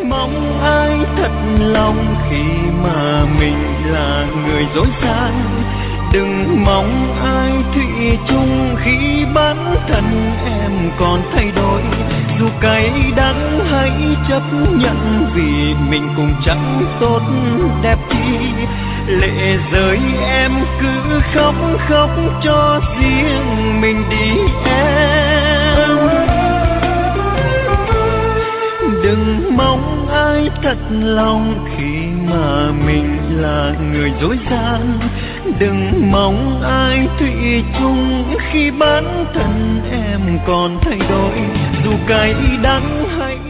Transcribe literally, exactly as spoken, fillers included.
mong ai thật lòng khi mà mình là người dối gian. Đừng mong ai thủy chung khi bản thân em còn thay đổi. Dù cay đắng hãy chấp nhận vì mình cùng chẳng tốt đẹp chi. Lệ rơi em cứ khóc khóc cho riêng mình đi em. Đừng mong ai thật lòng khi mà mình là người dối gian. Đừng mong ai thủy chung khi bản thân em còn thay đổi. Dù cay đắng hãy